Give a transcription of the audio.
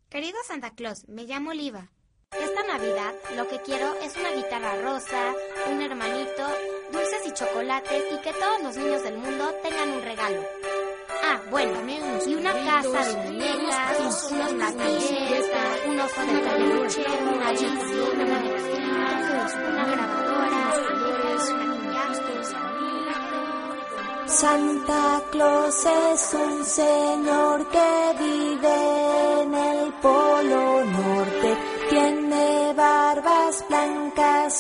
Querido Santa Claus, me llamo Oliva. Esta Navidad lo que quiero es una guitarra rosa, un hermanito, dulces y chocolates y que todos los niños del mundo tengan un regalo. Ah, bueno, y una casa de muñecas, unos lápices, un oso de peluche, una Disney, una grabadora, Santa Claus es un señor que vive en el Polo Norte. Tiene barbas blancas